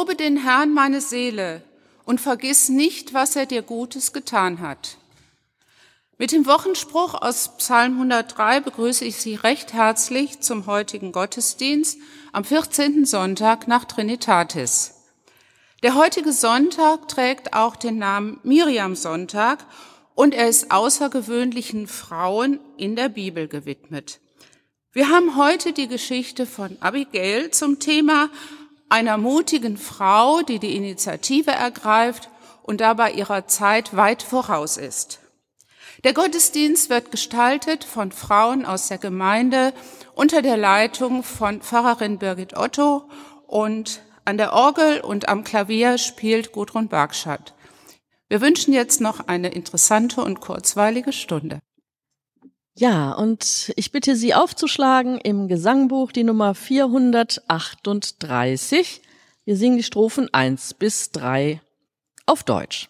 Lobe den Herrn, meine Seele, und vergiss nicht, was er dir Gutes getan hat. Mit dem Wochenspruch aus Psalm 103 begrüße ich Sie recht herzlich zum heutigen Gottesdienst am 14. Sonntag nach Trinitatis. Der heutige Sonntag trägt auch den Namen Miriam-Sonntag und er ist außergewöhnlichen Frauen in der Bibel gewidmet. Wir haben heute die Geschichte von Abigail zum Thema einer mutigen Frau, die die Initiative ergreift und dabei ihrer Zeit weit voraus ist. Der Gottesdienst wird gestaltet von Frauen aus der Gemeinde unter der Leitung von Pfarrerin Birgit Otto und an der Orgel und am Klavier spielt Gudrun Bargschat. Wir wünschen jetzt noch eine interessante und kurzweilige Stunde. Ja, und ich bitte Sie aufzuschlagen im Gesangbuch die Nummer 438. Wir singen die Strophen 1 bis 3 auf Deutsch.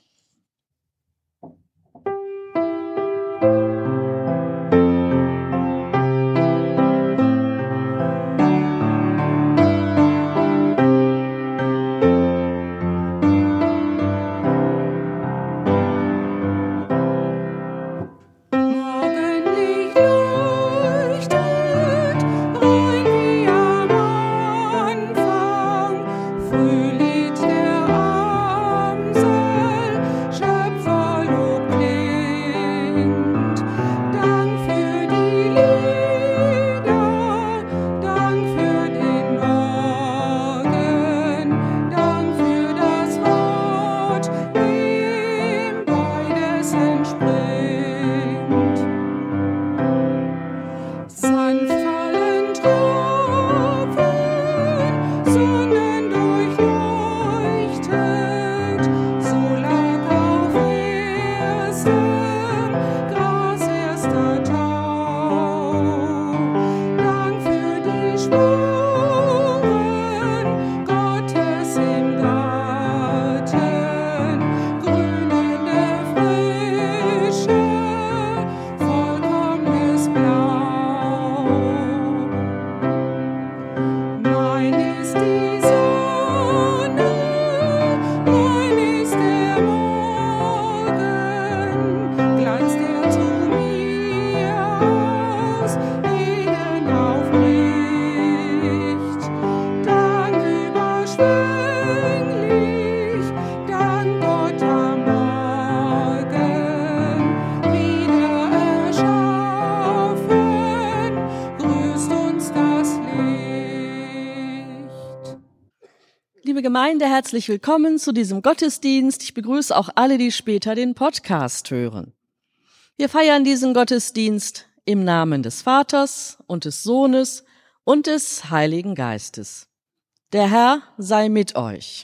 Liebe Gemeinde, herzlich willkommen zu diesem Gottesdienst. Ich begrüße auch alle, die später den Podcast hören. Wir feiern diesen Gottesdienst im Namen des Vaters und des Sohnes und des Heiligen Geistes. Der Herr sei mit euch.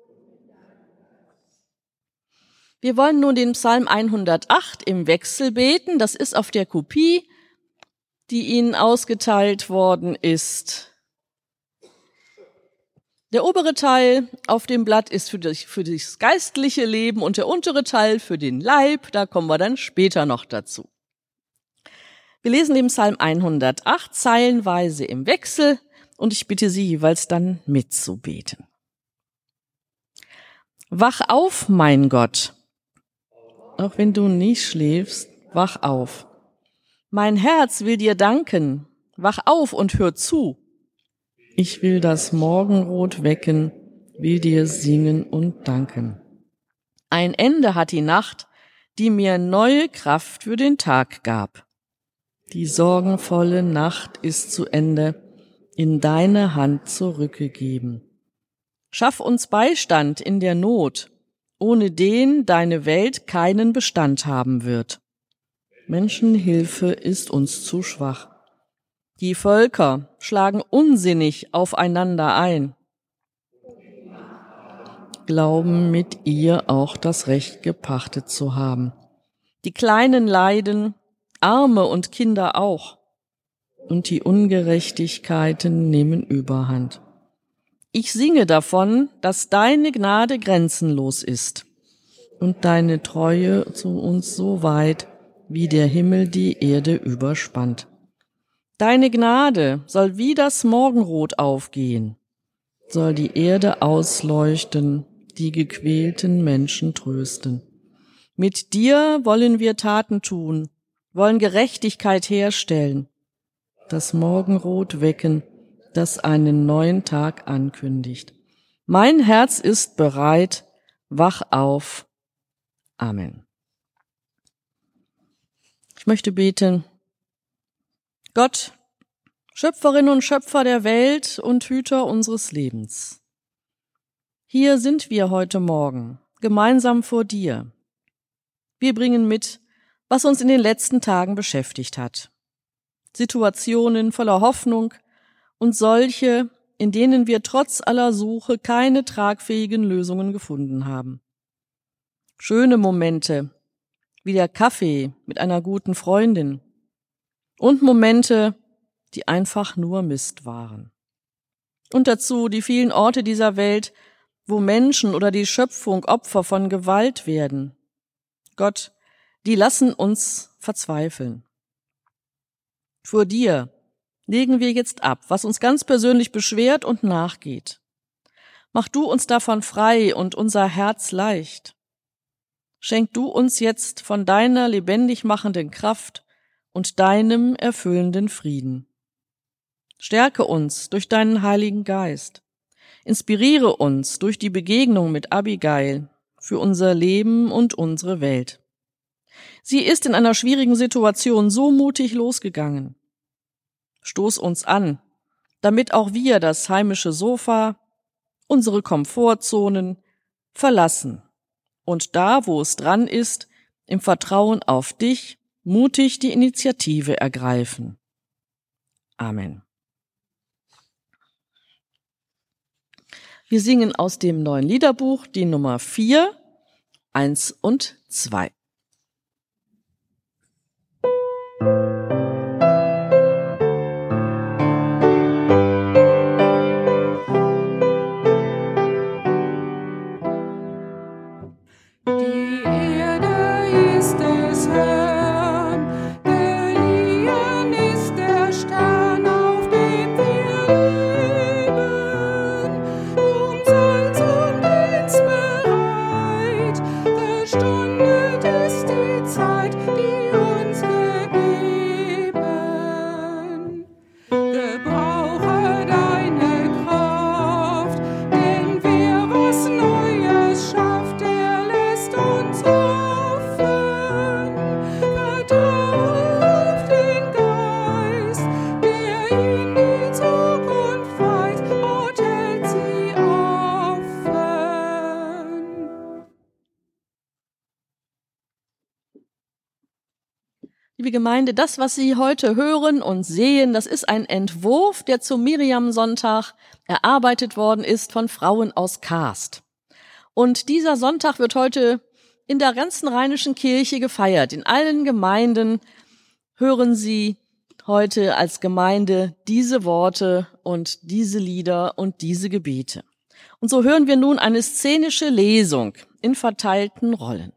Wir wollen nun den Psalm 108 im Wechsel beten. Das ist auf der Kopie, die Ihnen ausgeteilt worden ist. Der obere Teil auf dem Blatt ist für das geistliche Leben und der untere Teil für den Leib. Da kommen wir dann später noch dazu. Wir lesen den Psalm 108 zeilenweise im Wechsel und ich bitte Sie jeweils dann mitzubeten. Wach auf, mein Gott, auch wenn du nicht schläfst, wach auf. Mein Herz will dir danken, wach auf und hör zu. Ich will das Morgenrot wecken, will dir singen und danken. Ein Ende hat die Nacht, die mir neue Kraft für den Tag gab. Die sorgenvolle Nacht ist zu Ende, in deine Hand zurückgegeben. Schaff uns Beistand in der Not, ohne den deine Welt keinen Bestand haben wird. Menschenhilfe ist uns zu schwach. Die Völker schlagen unsinnig aufeinander ein, glauben mit ihr auch das Recht gepachtet zu haben. Die Kleinen leiden, Arme und Kinder auch, und die Ungerechtigkeiten nehmen Überhand. Ich singe davon, dass deine Gnade grenzenlos ist und deine Treue zu uns so weit, wie der Himmel die Erde überspannt. Deine Gnade soll wie das Morgenrot aufgehen soll die Erde ausleuchten, die gequälten Menschen trösten. Mit dir wollen wir Taten tun, wollen Gerechtigkeit herstellen, das Morgenrot wecken, das einen neuen Tag ankündigt. Mein Herz ist bereit, wach auf. Amen. Ich möchte beten. Gott, Schöpferin und Schöpfer der Welt und Hüter unseres Lebens. Hier sind wir heute Morgen, gemeinsam vor dir. Wir bringen mit, was uns in den letzten Tagen beschäftigt hat. Situationen voller Hoffnung und solche, in denen wir trotz aller Suche keine tragfähigen Lösungen gefunden haben. Schöne Momente, wie der Kaffee mit einer guten Freundin, und Momente, die einfach nur Mist waren. Und dazu die vielen Orte dieser Welt, wo Menschen oder die Schöpfung Opfer von Gewalt werden. Gott, die lassen uns verzweifeln. Vor dir legen wir jetzt ab, was uns ganz persönlich beschwert und nachgeht. Mach du uns davon frei und unser Herz leicht. Schenk du uns jetzt von deiner lebendig machenden Kraft und deinem erfüllenden Frieden. Stärke uns durch deinen Heiligen Geist. Inspiriere uns durch die Begegnung mit Abigail für unser Leben und unsere Welt. Sie ist in einer schwierigen Situation so mutig losgegangen. Stoß uns an, damit auch wir das heimische Sofa, unsere Komfortzonen verlassen und da, wo es dran ist, im Vertrauen auf dich mutig die Initiative ergreifen. Amen. Wir singen aus dem neuen Liederbuch die Nummer 4, 1 und 2. Liebe Gemeinde, das, was Sie heute hören und sehen, das ist ein Entwurf, der zum Miriam-Sonntag erarbeitet worden ist von Frauen aus Kaast. Und dieser Sonntag wird heute in der ganzen Rheinischen Kirche gefeiert. In allen Gemeinden hören Sie heute als Gemeinde diese Worte und diese Lieder und diese Gebete. Und so hören wir nun eine szenische Lesung in verteilten Rollen.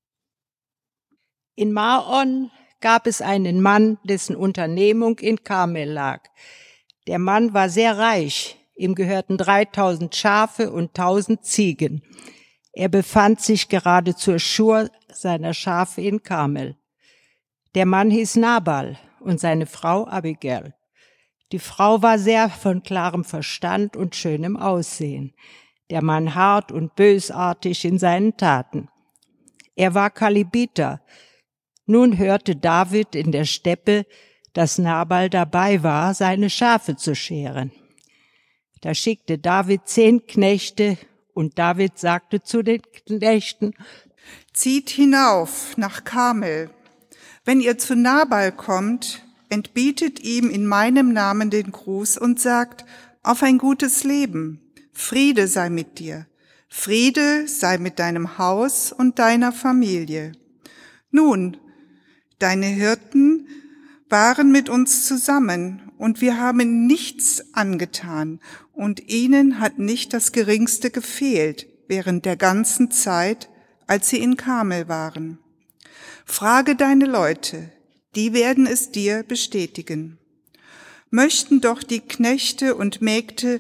In Maon gab es einen Mann, dessen Unternehmung in Karmel lag. Der Mann war sehr reich, ihm gehörten 3000 Schafe und 1000 Ziegen. Er befand sich gerade zur Schur seiner Schafe in Karmel. Der Mann hieß Nabal und seine Frau Abigail. Die Frau war sehr von klarem Verstand und schönem Aussehen. Der Mann hart und bösartig in seinen Taten. Er war Kalibiter. Nun hörte David in der Steppe, dass Nabal dabei war, seine Schafe zu scheren. Da schickte David 10 Knechte, und David sagte zu den Knechten: Zieht hinauf nach Karmel. Wenn ihr zu Nabal kommt, entbietet ihm in meinem Namen den Gruß und sagt: Auf ein gutes Leben, Friede sei mit dir, Friede sei mit deinem Haus und deiner Familie. Nun, deine Hirten waren mit uns zusammen, und wir haben nichts angetan, und ihnen hat nicht das Geringste gefehlt während der ganzen Zeit, als sie in Karmel waren. Frage deine Leute, die werden es dir bestätigen. Möchten doch die Knechte und Mägde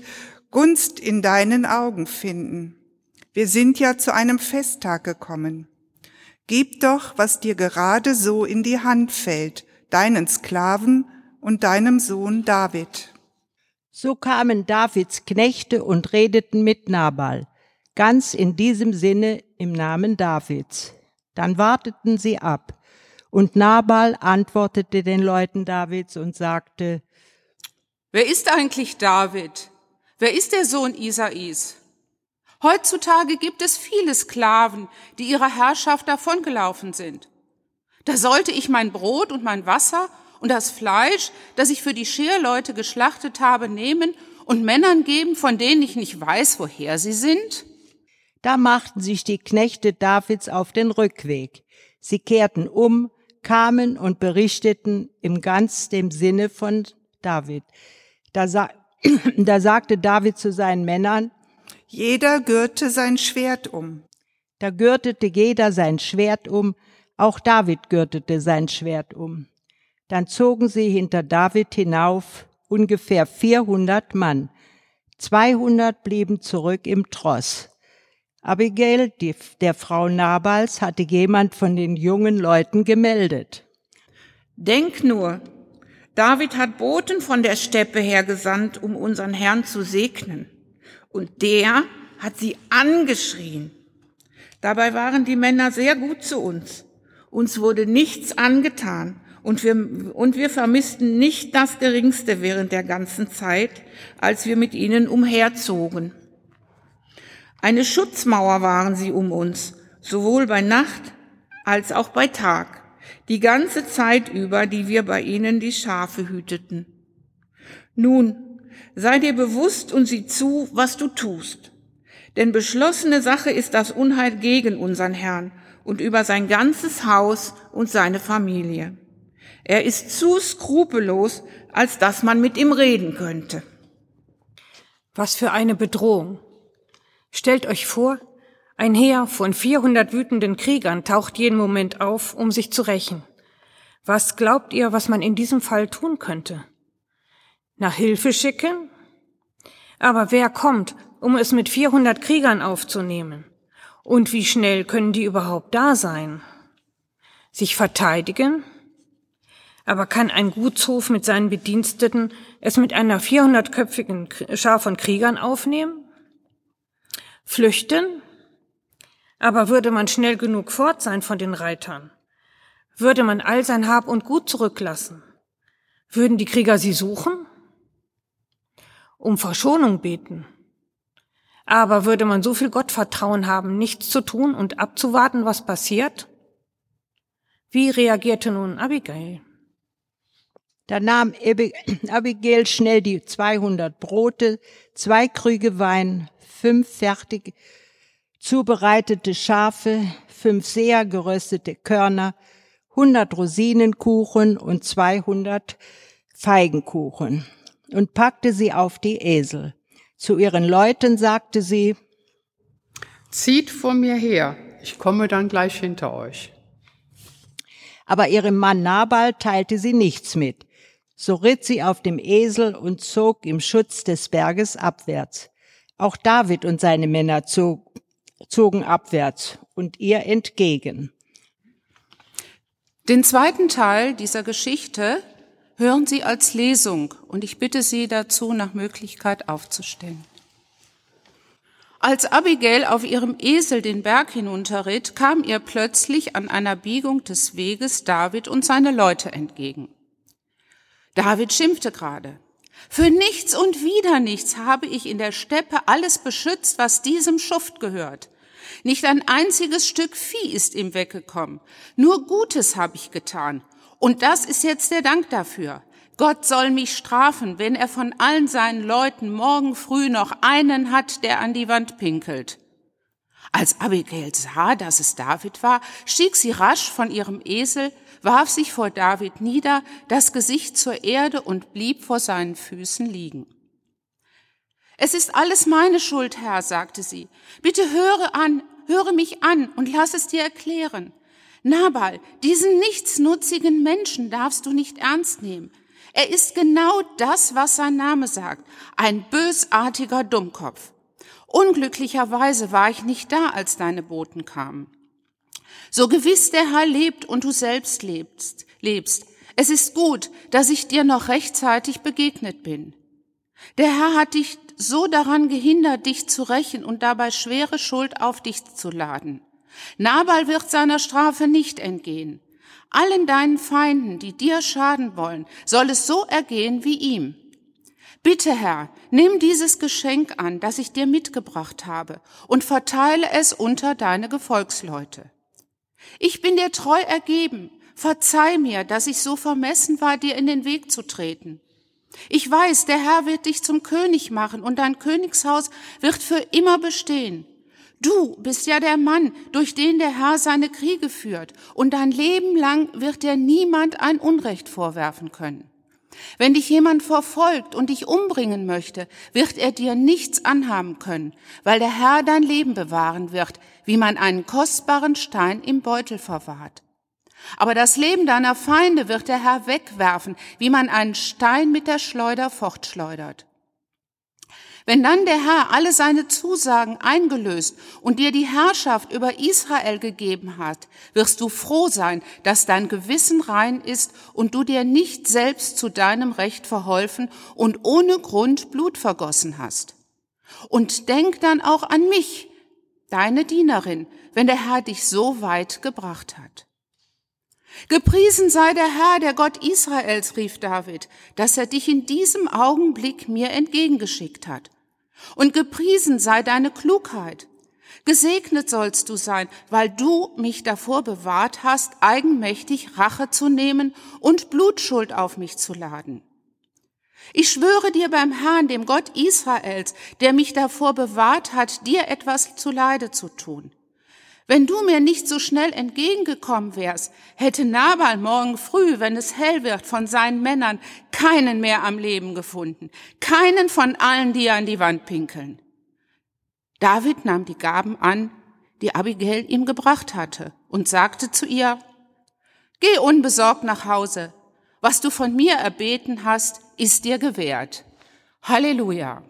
Gunst in deinen Augen finden. Wir sind ja zu einem Festtag gekommen. Gib doch, was dir gerade so in die Hand fällt, deinen Sklaven und deinem Sohn David. So kamen Davids Knechte und redeten mit Nabal, ganz in diesem Sinne im Namen Davids. Dann warteten sie ab, und Nabal antwortete den Leuten Davids und sagte: Wer ist eigentlich David? Wer ist der Sohn Isais? Heutzutage gibt es viele Sklaven, die ihrer Herrschaft davongelaufen sind. Da sollte ich mein Brot und mein Wasser und das Fleisch, das ich für die Schirrleute geschlachtet habe, nehmen und Männern geben, von denen ich nicht weiß, woher sie sind? Da machten sich die Knechte Davids auf den Rückweg. Sie kehrten um, kamen und berichteten im ganz dem Sinne von David. Da sagte David zu seinen Männern: Jeder gürte sein Schwert um. Da gürtete jeder sein Schwert um, auch David gürtete sein Schwert um. Dann zogen sie hinter David hinauf, ungefähr 400 Mann. 200 blieben zurück im Tross. Abigail, der Frau Nabals, hatte jemand von den jungen Leuten gemeldet. Denk nur, David hat Boten von der Steppe her gesandt, um unseren Herrn zu segnen. Und der hat sie angeschrien. Dabei waren die Männer sehr gut zu uns. Uns wurde nichts angetan und wir vermissten nicht das Geringste während der ganzen Zeit, als wir mit ihnen umherzogen. Eine Schutzmauer waren sie um uns, sowohl bei Nacht als auch bei Tag, die ganze Zeit über, die wir bei ihnen die Schafe hüteten. Nun, sei dir bewusst und sieh zu, was du tust. Denn beschlossene Sache ist das Unheil gegen unseren Herrn und über sein ganzes Haus und seine Familie. Er ist zu skrupellos, als dass man mit ihm reden könnte. Was für eine Bedrohung! Stellt euch vor, ein Heer von 400 wütenden Kriegern taucht jeden Moment auf, um sich zu rächen. Was glaubt ihr, was man in diesem Fall tun könnte? Nach Hilfe schicken? Aber wer kommt, um es mit 400 Kriegern aufzunehmen? Und wie schnell können die überhaupt da sein? Sich verteidigen? Aber kann ein Gutshof mit seinen Bediensteten es mit einer 400-köpfigen Schar von Kriegern aufnehmen? Flüchten? Aber würde man schnell genug fort sein von den Reitern? Würde man all sein Hab und Gut zurücklassen? Würden die Krieger sie suchen? Um Verschonung beten? Aber würde man so viel Gottvertrauen haben, nichts zu tun und abzuwarten, was passiert? Wie reagierte nun Abigail? Da nahm Abigail schnell die 200 Brote, 2 Krüge Wein, 5 fertig zubereitete Schafe, 5 sehr geröstete Körner, 100 Rosinenkuchen und 200 Feigenkuchen und packte sie auf die Esel. Zu ihren Leuten sagte sie: Zieht vor mir her, ich komme dann gleich hinter euch. Aber ihrem Mann Nabal teilte sie nichts mit. So ritt sie auf dem Esel und zog im Schutz des Berges abwärts. Auch David und seine Männer zogen abwärts und ihr entgegen. Den zweiten Teil dieser Geschichte hören Sie als Lesung und ich bitte Sie dazu, nach Möglichkeit aufzustehen. Als Abigail auf ihrem Esel den Berg hinunterritt, kam ihr plötzlich an einer Biegung des Weges David und seine Leute entgegen. David schimpfte gerade: Für nichts und wieder nichts habe ich in der Steppe alles beschützt, was diesem Schuft gehört. Nicht ein einziges Stück Vieh ist ihm weggekommen. Nur Gutes habe ich getan. Und das ist jetzt der Dank dafür. Gott soll mich strafen, wenn er von allen seinen Leuten morgen früh noch einen hat, der an die Wand pinkelt. Als Abigail sah, dass es David war, stieg sie rasch von ihrem Esel, warf sich vor David nieder, das Gesicht zur Erde und blieb vor seinen Füßen liegen. Es ist alles meine Schuld, Herr, sagte sie. Bitte höre mich an und lass es dir erklären. Nabal, diesen nichtsnutzigen Menschen darfst du nicht ernst nehmen. Er ist genau das, was sein Name sagt, ein bösartiger Dummkopf. Unglücklicherweise war ich nicht da, als deine Boten kamen. So gewiss der Herr lebt und du selbst lebst. Es ist gut, dass ich dir noch rechtzeitig begegnet bin. Der Herr hat dich so daran gehindert, dich zu rächen und dabei schwere Schuld auf dich zu laden. Nabal wird seiner Strafe nicht entgehen. Allen deinen Feinden, die dir schaden wollen, soll es so ergehen wie ihm. Bitte, Herr, nimm dieses Geschenk an, das ich dir mitgebracht habe, und verteile es unter deine Gefolgsleute. Ich bin dir treu ergeben. Verzeih mir, dass ich so vermessen war, dir in den Weg zu treten. Ich weiß, der Herr wird dich zum König machen und dein Königshaus wird für immer bestehen. Du bist ja der Mann, durch den der Herr seine Kriege führt, und dein Leben lang wird dir niemand ein Unrecht vorwerfen können. Wenn dich jemand verfolgt und dich umbringen möchte, wird er dir nichts anhaben können, weil der Herr dein Leben bewahren wird, wie man einen kostbaren Stein im Beutel verwahrt. Aber das Leben deiner Feinde wird der Herr wegwerfen, wie man einen Stein mit der Schleuder fortschleudert. Wenn dann der Herr alle seine Zusagen eingelöst und dir die Herrschaft über Israel gegeben hat, wirst du froh sein, dass dein Gewissen rein ist und du dir nicht selbst zu deinem Recht verholfen und ohne Grund Blut vergossen hast. Und denk dann auch an mich, deine Dienerin, wenn der Herr dich so weit gebracht hat. Gepriesen sei der Herr, der Gott Israels, rief David, dass er dich in diesem Augenblick mir entgegengeschickt hat. Und gepriesen sei deine Klugheit. Gesegnet sollst du sein, weil du mich davor bewahrt hast, eigenmächtig Rache zu nehmen und Blutschuld auf mich zu laden. Ich schwöre dir beim Herrn, dem Gott Israels, der mich davor bewahrt hat, dir etwas zuleide zu tun. Wenn du mir nicht so schnell entgegengekommen wärst, hätte Nabal morgen früh, wenn es hell wird, von seinen Männern keinen mehr am Leben gefunden, keinen von allen, die an die Wand pinkeln. David nahm die Gaben an, die Abigail ihm gebracht hatte, und sagte zu ihr: Geh unbesorgt nach Hause. Was du von mir erbeten hast, ist dir gewährt. Halleluja.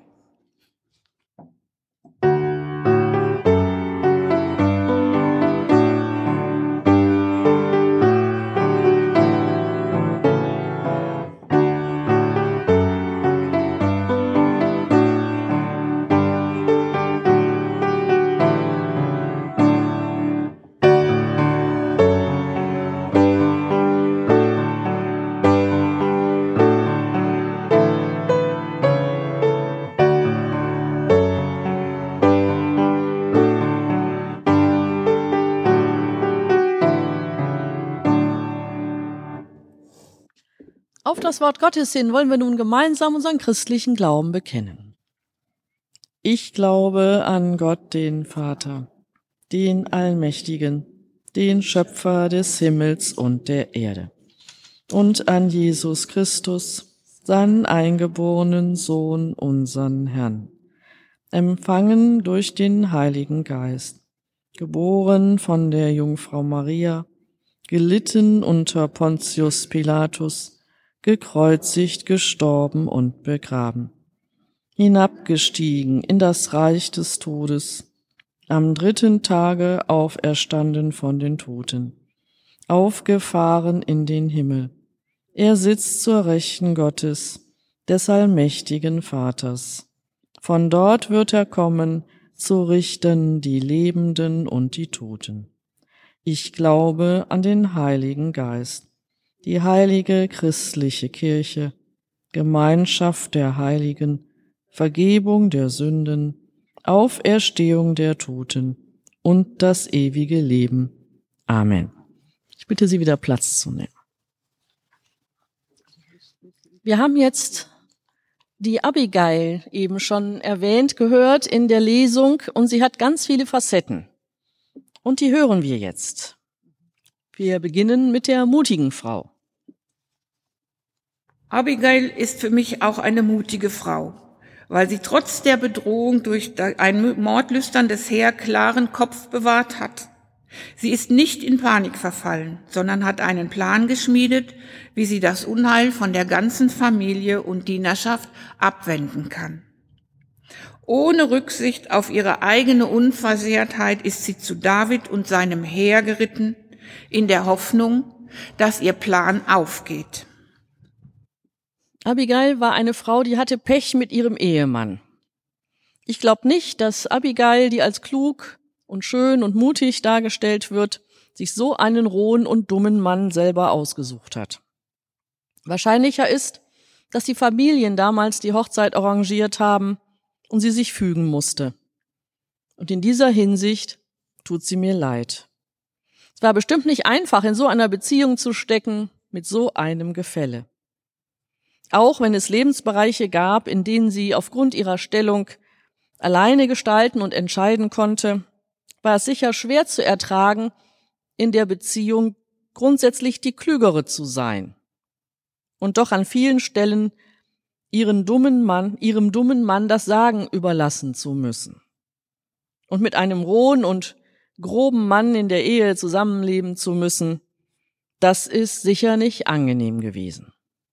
Auf das Wort Gottes hin wollen wir nun gemeinsam unseren christlichen Glauben bekennen. Ich glaube an Gott, den Vater, den Allmächtigen, den Schöpfer des Himmels und der Erde, und an Jesus Christus, seinen eingeborenen Sohn, unseren Herrn, empfangen durch den Heiligen Geist, geboren von der Jungfrau Maria, gelitten unter Pontius Pilatus, gekreuzigt, gestorben und begraben, hinabgestiegen in das Reich des Todes, am 3. Tage auferstanden von den Toten, aufgefahren in den Himmel. Er sitzt zur Rechten Gottes, des allmächtigen Vaters. Von dort wird er kommen, zu richten die Lebenden und die Toten. Ich glaube an den Heiligen Geist, die heilige christliche Kirche, Gemeinschaft der Heiligen, Vergebung der Sünden, Auferstehung der Toten und das ewige Leben. Amen. Ich bitte Sie wieder Platz zu nehmen. Wir haben jetzt die Abigail eben schon erwähnt, gehört in der Lesung, und sie hat ganz viele Facetten. Und die hören wir jetzt. Wir beginnen mit der mutigen Frau. Abigail ist für mich auch eine mutige Frau, weil sie trotz der Bedrohung durch ein mordlüsterndes Heer klaren Kopf bewahrt hat. Sie ist nicht in Panik verfallen, sondern hat einen Plan geschmiedet, wie sie das Unheil von der ganzen Familie und Dienerschaft abwenden kann. Ohne Rücksicht auf ihre eigene Unversehrtheit ist sie zu David und seinem Heer geritten, in der Hoffnung, dass ihr Plan aufgeht. Abigail war eine Frau, die hatte Pech mit ihrem Ehemann. Ich glaube nicht, dass Abigail, die als klug und schön und mutig dargestellt wird, sich so einen rohen und dummen Mann selber ausgesucht hat. Wahrscheinlicher ist, dass die Familien damals die Hochzeit arrangiert haben und sie sich fügen musste. Und in dieser Hinsicht tut sie mir leid. Es war bestimmt nicht einfach, in so einer Beziehung zu stecken, mit so einem Gefälle. Auch wenn es Lebensbereiche gab, in denen sie aufgrund ihrer Stellung alleine gestalten und entscheiden konnte, war es sicher schwer zu ertragen, in der Beziehung grundsätzlich die Klügere zu sein und doch an vielen Stellen ihrem dummen Mann das Sagen überlassen zu müssen. Und mit einem rohen und groben Mann in der Ehe zusammenleben zu müssen, das ist sicher nicht angenehm gewesen.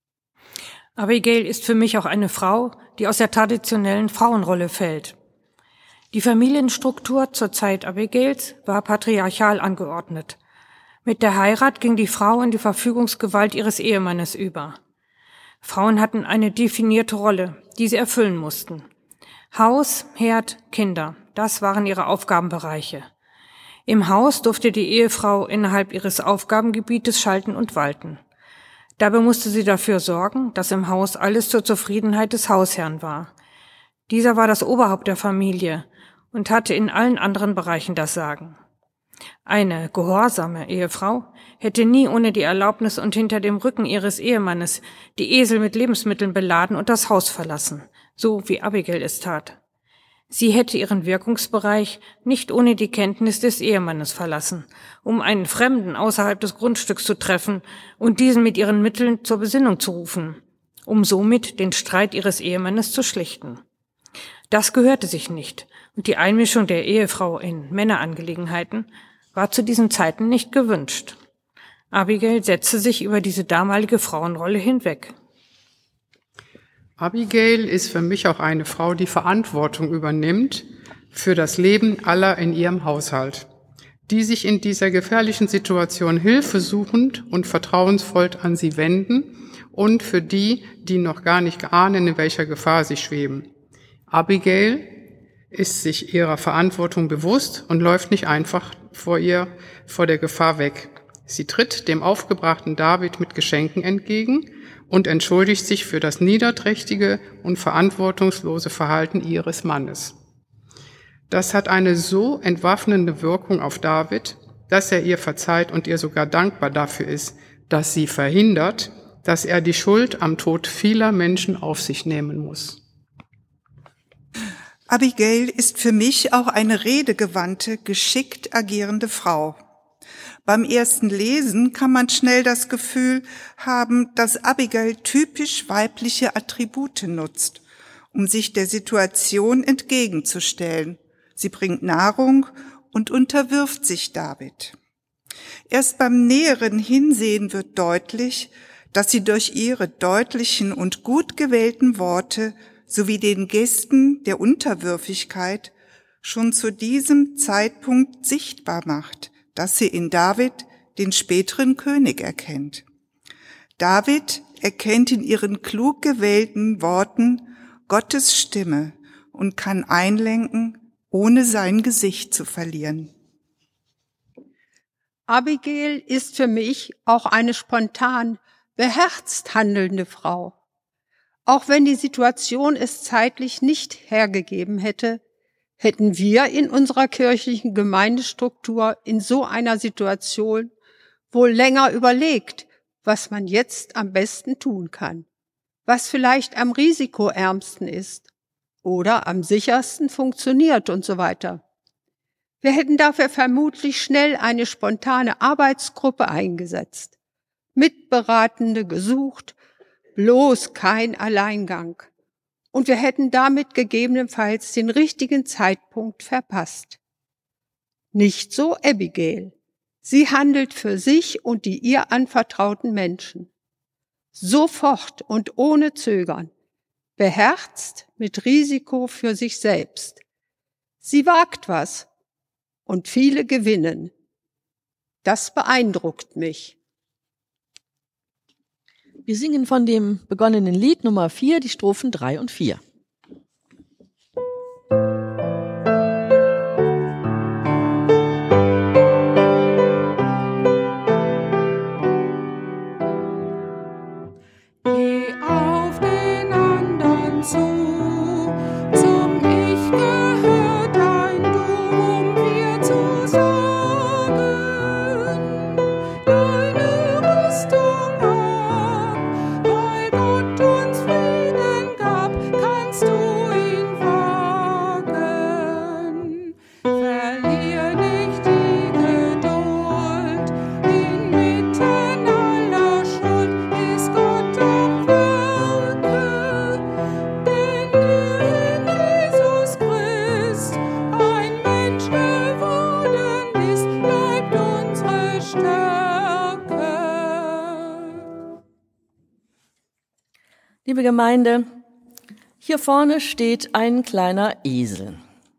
Abigail ist für mich auch eine Frau, die aus der traditionellen Frauenrolle fällt. Die Familienstruktur zur Zeit Abigails war patriarchal angeordnet. Mit der Heirat ging die Frau in die Verfügungsgewalt ihres Ehemannes über. Frauen hatten eine definierte Rolle, die sie erfüllen mussten. Haus, Herd, Kinder, das waren ihre Aufgabenbereiche. Im Haus durfte die Ehefrau innerhalb ihres Aufgabengebietes schalten und walten. Dabei musste sie dafür sorgen, dass im Haus alles zur Zufriedenheit des Hausherrn war. Dieser war das Oberhaupt der Familie und hatte in allen anderen Bereichen das Sagen. Eine gehorsame Ehefrau hätte nie ohne die Erlaubnis und hinter dem Rücken ihres Ehemannes die Esel mit Lebensmitteln beladen und das Haus verlassen, so wie Abigail es tat. Sie hätte ihren Wirkungsbereich nicht ohne die Kenntnis des Ehemannes verlassen, um einen Fremden außerhalb des Grundstücks zu treffen und diesen mit ihren Mitteln zur Besinnung zu rufen, um somit den Streit ihres Ehemannes zu schlichten. Das gehörte sich nicht, und die Einmischung der Ehefrau in Männerangelegenheiten war zu diesen Zeiten nicht gewünscht. Abigail setzte sich über diese damalige Frauenrolle hinweg. Abigail ist für mich auch eine Frau, die Verantwortung übernimmt für das Leben aller in ihrem Haushalt, die sich in dieser gefährlichen Situation hilfesuchend und vertrauensvoll an sie wenden und für die, die noch gar nicht ahnen, in welcher Gefahr sie schweben. Abigail ist sich ihrer Verantwortung bewusst und läuft nicht einfach vor der Gefahr weg. Sie tritt dem aufgebrachten David mit Geschenken entgegen und entschuldigt sich für das niederträchtige und verantwortungslose Verhalten ihres Mannes. Das hat eine so entwaffnende Wirkung auf David, dass er ihr verzeiht und ihr sogar dankbar dafür ist, dass sie verhindert, dass er die Schuld am Tod vieler Menschen auf sich nehmen muss. Abigail ist für mich auch eine redegewandte, geschickt agierende Frau. Beim ersten Lesen kann man schnell das Gefühl haben, dass Abigail typisch weibliche Attribute nutzt, um sich der Situation entgegenzustellen. Sie bringt Nahrung und unterwirft sich David. Erst beim näheren Hinsehen wird deutlich, dass sie durch ihre deutlichen und gut gewählten Worte sowie den Gesten der Unterwürfigkeit schon zu diesem Zeitpunkt sichtbar macht, dass sie in David den späteren König erkennt. David erkennt in ihren klug gewählten Worten Gottes Stimme und kann einlenken, ohne sein Gesicht zu verlieren. Abigail ist für mich auch eine spontan, beherzt handelnde Frau. Auch wenn die Situation es zeitlich nicht hergegeben hätte, hätten wir in unserer kirchlichen Gemeindestruktur in so einer Situation wohl länger überlegt, was man jetzt am besten tun kann, was vielleicht am risikoärmsten ist oder am sichersten funktioniert und so weiter. Wir hätten dafür vermutlich schnell eine spontane Arbeitsgruppe eingesetzt, Mitberatende gesucht, bloß kein Alleingang. Und wir hätten damit gegebenenfalls den richtigen Zeitpunkt verpasst. Nicht so Abigail. Sie handelt für sich und die ihr anvertrauten Menschen. Sofort und ohne Zögern. Beherzt mit Risiko für sich selbst. Sie wagt was und viele gewinnen. Das beeindruckt mich. Wir singen von dem begonnenen Lied Nummer 4 die Strophen 3 und 4. Geh auf den anderen zu, zum Ich gehört ein Du, um wir zu sagen, deine Rüstung ab, weil Gott uns Frieden gab, kannst du ihn wagen. Verlier nicht die Geduld, inmitten aller Schuld ist Gott am Werke, denn in Jesus Christ ein Mensch geworden ist, bleibt unsere Stärke. Liebe Gemeinde, hier vorne steht ein kleiner Esel.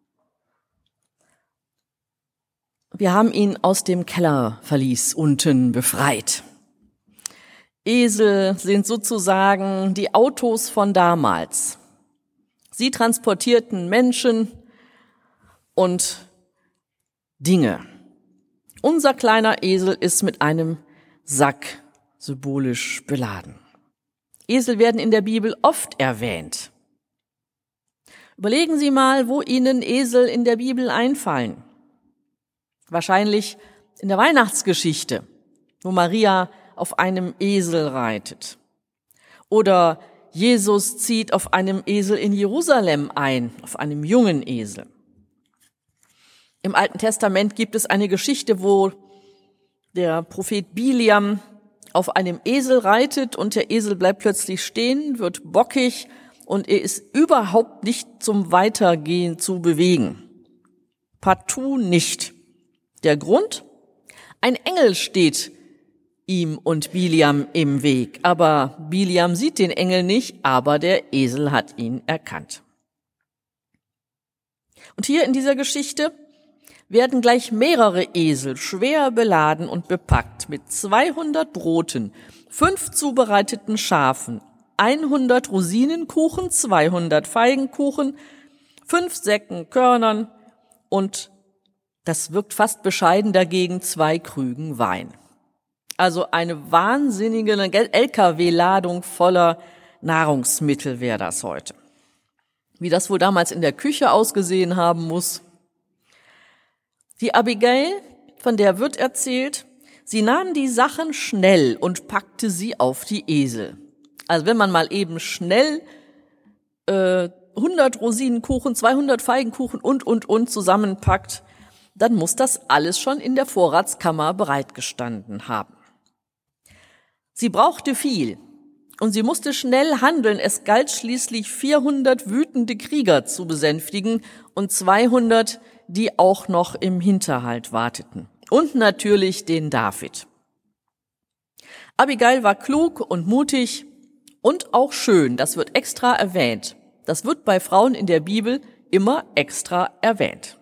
Wir haben ihn aus dem Kellerverlies unten befreit. Esel sind sozusagen die Autos von damals. Sie transportierten Menschen und Dinge. Unser kleiner Esel ist mit einem Sack symbolisch beladen. Esel werden in der Bibel oft erwähnt. Überlegen Sie mal, wo Ihnen Esel in der Bibel einfallen. Wahrscheinlich in der Weihnachtsgeschichte, wo Maria auf einem Esel reitet. Oder Jesus zieht auf einem Esel in Jerusalem ein, auf einem jungen Esel. Im Alten Testament gibt es eine Geschichte, wo der Prophet Biliam auf einem Esel reitet und der Esel bleibt plötzlich stehen, wird bockig und er ist überhaupt nicht zum Weitergehen zu bewegen. Partout nicht. Der Grund? Ein Engel steht ihm und Biliam im Weg. Aber Biliam sieht den Engel nicht, aber der Esel hat ihn erkannt. Und hier in dieser Geschichte werden gleich mehrere Esel schwer beladen und bepackt mit 200 Broten, 5 zubereiteten Schafen, 100 Rosinenkuchen, 200 Feigenkuchen, 5 Säcken Körnern und, das wirkt fast bescheiden dagegen, 2 Krügen Wein. Also eine wahnsinnige LKW-Ladung voller Nahrungsmittel wäre das heute. Wie das wohl damals in der Küche ausgesehen haben muss. Die Abigail, von der wird erzählt, sie nahm die Sachen schnell und packte sie auf die Esel. Also wenn man mal eben schnell 100 Rosinenkuchen, 200 Feigenkuchen und zusammenpackt, dann muss das alles schon in der Vorratskammer bereitgestanden haben. Sie brauchte viel und sie musste schnell handeln. Es galt schließlich 400 wütende Krieger zu besänftigen und 200, die auch noch im Hinterhalt warteten. Und natürlich den David. Abigail war klug und mutig und auch schön. Das wird extra erwähnt. Das wird bei Frauen in der Bibel immer extra erwähnt.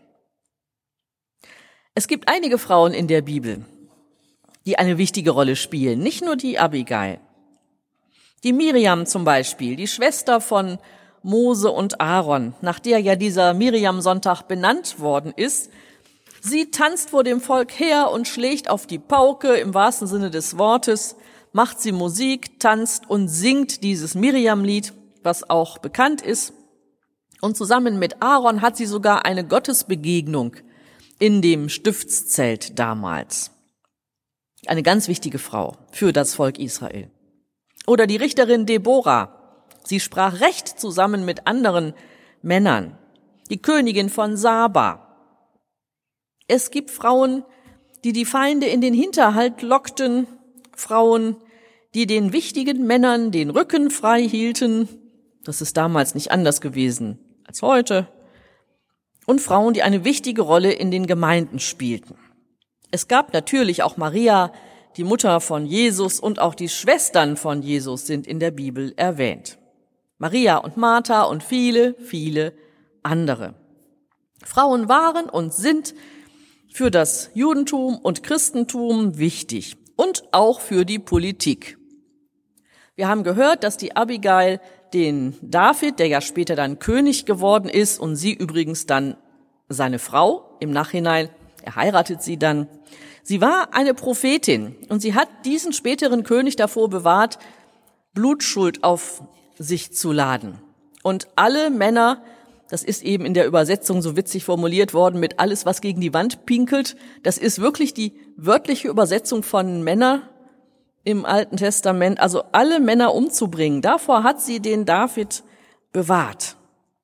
Es gibt einige Frauen in der Bibel, die eine wichtige Rolle spielen, nicht nur die Abigail. Die Miriam zum Beispiel, die Schwester von Mose und Aaron, nach der ja dieser Miriam-Sonntag benannt worden ist. Sie tanzt vor dem Volk her und schlägt auf die Pauke im wahrsten Sinne des Wortes, macht sie Musik, tanzt und singt dieses Miriam-Lied, was auch bekannt ist. Und zusammen mit Aaron hat sie sogar eine Gottesbegegnung in dem Stiftszelt damals. Eine ganz wichtige Frau für das Volk Israel. Oder die Richterin Deborah. Sie sprach Recht zusammen mit anderen Männern. Die Königin von Saba. Es gibt Frauen, die die Feinde in den Hinterhalt lockten. Frauen, die den wichtigen Männern den Rücken frei hielten. Das ist damals nicht anders gewesen als heute. und Frauen, die eine wichtige Rolle in den Gemeinden spielten. Es gab natürlich auch Maria, die Mutter von Jesus, und auch die Schwestern von Jesus sind in der Bibel erwähnt. Maria und Martha und viele, viele andere. Frauen waren und sind für das Judentum und Christentum wichtig und auch für die Politik. Wir haben gehört, dass die Abigail den David, der ja später dann König geworden ist und sie übrigens dann seine Frau, im Nachhinein, er heiratet sie dann. Sie war eine Prophetin und sie hat diesen späteren König davor bewahrt, Blutschuld auf sich zu laden. Und alle Männer, das ist eben in der Übersetzung so witzig formuliert worden mit alles, was gegen die Wand pinkelt, das ist wirklich die wörtliche Übersetzung von Männer im Alten Testament, also alle Männer umzubringen. Davor hat sie den David bewahrt.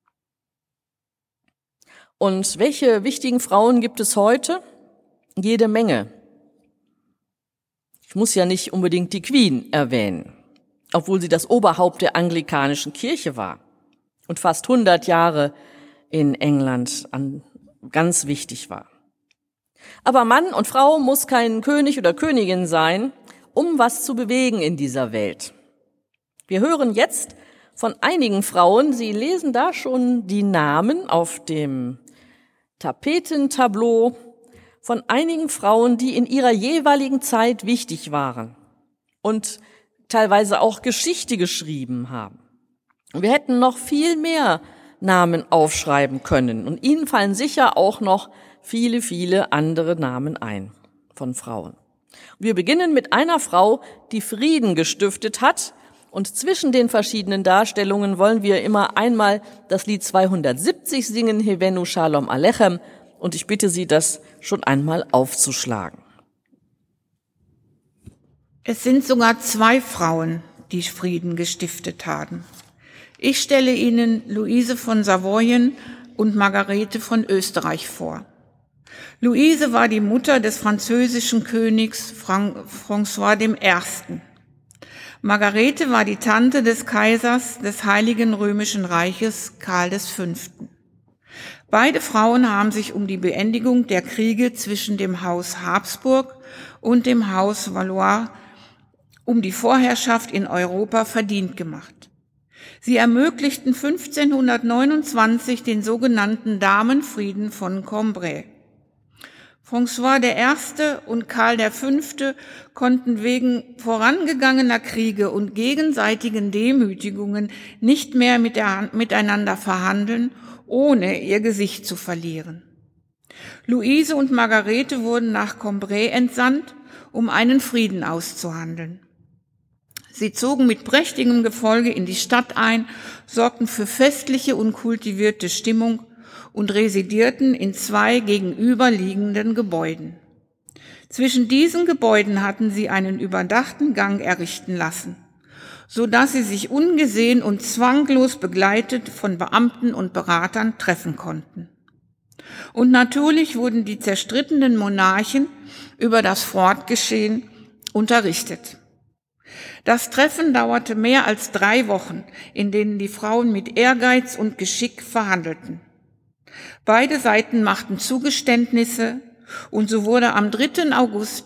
Und welche wichtigen Frauen gibt es heute? Jede Menge. Ich muss ja nicht unbedingt die Queen erwähnen, obwohl sie das Oberhaupt der anglikanischen Kirche war und fast 100 Jahre in England ganz wichtig war. Aber Mann und Frau muss kein König oder Königin sein, um was zu bewegen in dieser Welt. Wir hören jetzt von einigen Frauen, Sie lesen da schon die Namen auf dem Tapetentableau, von einigen Frauen, die in ihrer jeweiligen Zeit wichtig waren und teilweise auch Geschichte geschrieben haben. Und wir hätten noch viel mehr Namen aufschreiben können und Ihnen fallen sicher auch noch viele, viele andere Namen ein von Frauen. Wir beginnen mit einer Frau, die Frieden gestiftet hat, und zwischen den verschiedenen Darstellungen wollen wir immer einmal das Lied 270 singen, Hevenu Shalom Alechem, und ich bitte Sie, das schon einmal aufzuschlagen. Es sind sogar 2 Frauen, die Frieden gestiftet haben. Ich stelle Ihnen Luise von Savoyen und Margarete von Österreich vor. Luise war die Mutter des französischen Königs François I. Margarete war die Tante des Kaisers des Heiligen Römischen Reiches Karl V. Beide Frauen haben sich um die Beendigung der Kriege zwischen dem Haus Habsburg und dem Haus Valois um die Vorherrschaft in Europa verdient gemacht. Sie ermöglichten 1529 den sogenannten Damenfrieden von Cambrai. François I. und Karl V. konnten wegen vorangegangener Kriege und gegenseitigen Demütigungen nicht mehr miteinander verhandeln, ohne ihr Gesicht zu verlieren. Luise und Margarete wurden nach Cambrai entsandt, um einen Frieden auszuhandeln. Sie zogen mit prächtigem Gefolge in die Stadt ein, sorgten für festliche und kultivierte Stimmung und residierten in 2 gegenüberliegenden Gebäuden. Zwischen diesen Gebäuden hatten sie einen überdachten Gang errichten lassen, so dass sie sich ungesehen und zwanglos begleitet von Beamten und Beratern treffen konnten. Und natürlich wurden die zerstrittenen Monarchen über das Fortgeschehen unterrichtet. Das Treffen dauerte mehr als 3 Wochen, in denen die Frauen mit Ehrgeiz und Geschick verhandelten. Beide Seiten machten Zugeständnisse und so wurde am 3. August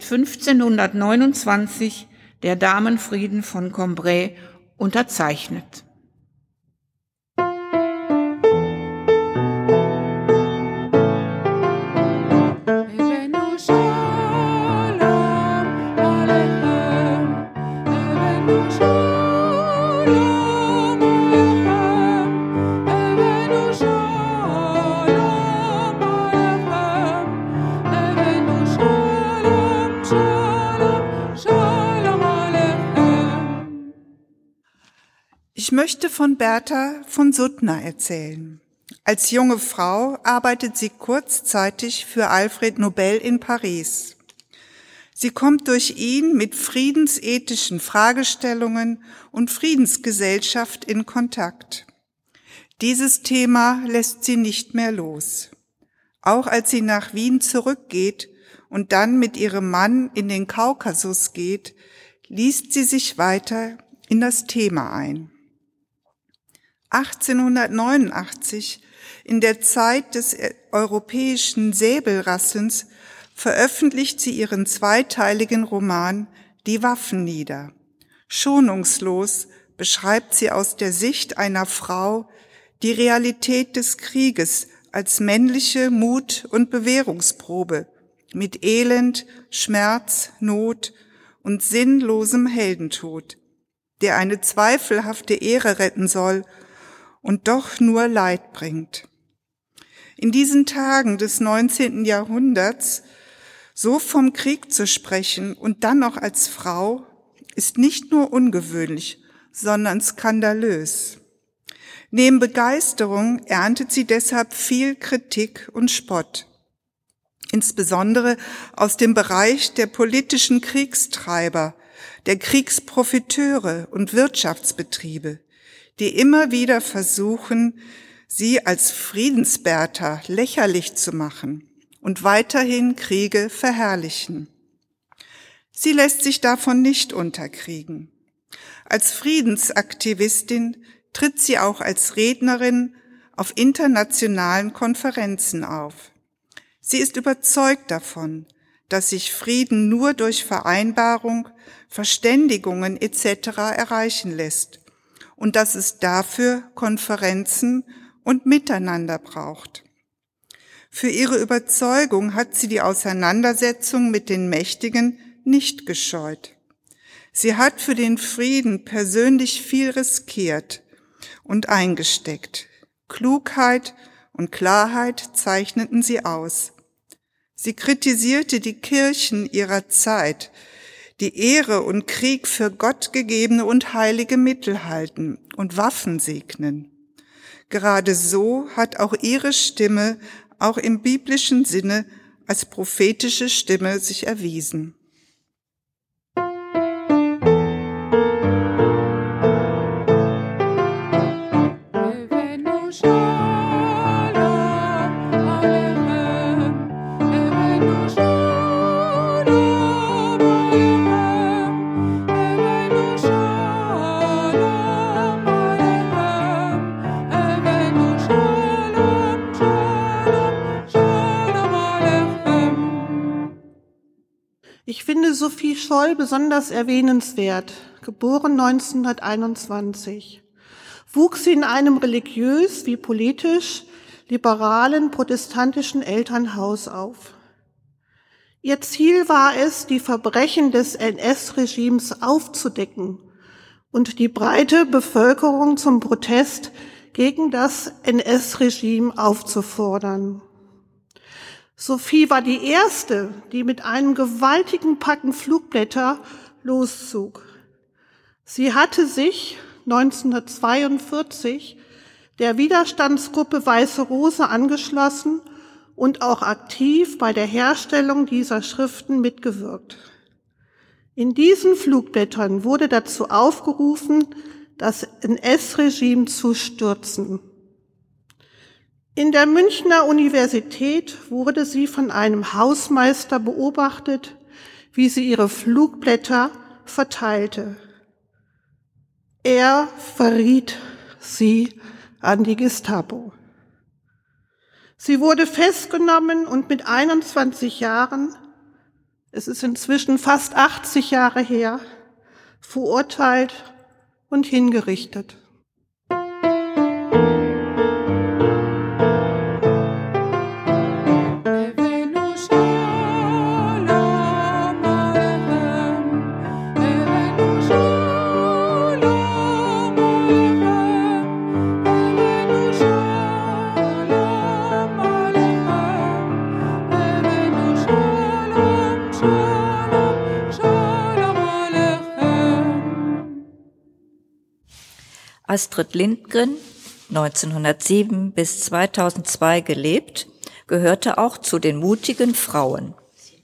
1529 der Damenfrieden von Cambrai unterzeichnet. Ich möchte von Bertha von Suttner erzählen. Als junge Frau arbeitet sie kurzzeitig für Alfred Nobel in Paris. Sie kommt durch ihn mit friedensethischen Fragestellungen und Friedensgesellschaft in Kontakt. Dieses Thema lässt sie nicht mehr los. Auch als sie nach Wien zurückgeht und dann mit ihrem Mann in den Kaukasus geht, liest sie sich weiter in das Thema ein. 1889, in der Zeit des europäischen Säbelrasselns, veröffentlicht sie ihren zweiteiligen Roman Die Waffen nieder. Schonungslos beschreibt sie aus der Sicht einer Frau die Realität des Krieges als männliche Mut- und Bewährungsprobe mit Elend, Schmerz, Not und sinnlosem Heldentod, der eine zweifelhafte Ehre retten soll und doch nur Leid bringt. In diesen Tagen des 19. Jahrhunderts so vom Krieg zu sprechen und dann noch als Frau ist nicht nur ungewöhnlich, sondern skandalös. Neben Begeisterung erntet sie deshalb viel Kritik und Spott, insbesondere aus dem Bereich der politischen Kriegstreiber, der Kriegsprofiteure und Wirtschaftsbetriebe, die immer wieder versuchen, sie als Friedensbärter lächerlich zu machen und weiterhin Kriege verherrlichen. Sie lässt sich davon nicht unterkriegen. Als Friedensaktivistin tritt sie auch als Rednerin auf internationalen Konferenzen auf. Sie ist überzeugt davon, dass sich Frieden nur durch Vereinbarung, Verständigungen etc. erreichen lässt und dass es dafür Konferenzen und Miteinander braucht. Für ihre Überzeugung hat sie die Auseinandersetzung mit den Mächtigen nicht gescheut. Sie hat für den Frieden persönlich viel riskiert und eingesteckt. Klugheit und Klarheit zeichneten sie aus. Sie kritisierte die Kirchen ihrer Zeit, die Ehre und Krieg für Gott gegebene und heilige Mittel halten und Waffen segnen. Gerade so hat auch ihre Stimme auch im biblischen Sinne als prophetische Stimme sich erwiesen. Ich finde Sophie Scholl besonders erwähnenswert, geboren 1921. Wuchs sie in einem religiös wie politisch liberalen protestantischen Elternhaus auf. Ihr Ziel war es, die Verbrechen des NS-Regimes aufzudecken und die breite Bevölkerung zum Protest gegen das NS-Regime aufzufordern. Sophie war die erste, die mit einem gewaltigen Packen Flugblätter loszog. Sie hatte sich 1942 der Widerstandsgruppe Weiße Rose angeschlossen und auch aktiv bei der Herstellung dieser Schriften mitgewirkt. In diesen Flugblättern wurde dazu aufgerufen, das NS-Regime zu stürzen. In der Münchner Universität wurde sie von einem Hausmeister beobachtet, wie sie ihre Flugblätter verteilte. Er verriet sie an die Gestapo. Sie wurde festgenommen und mit 21 Jahren, es ist inzwischen fast 80 Jahre her, verurteilt und hingerichtet. Astrid Lindgren, 1907 bis 2002 gelebt, gehörte auch zu den mutigen Frauen.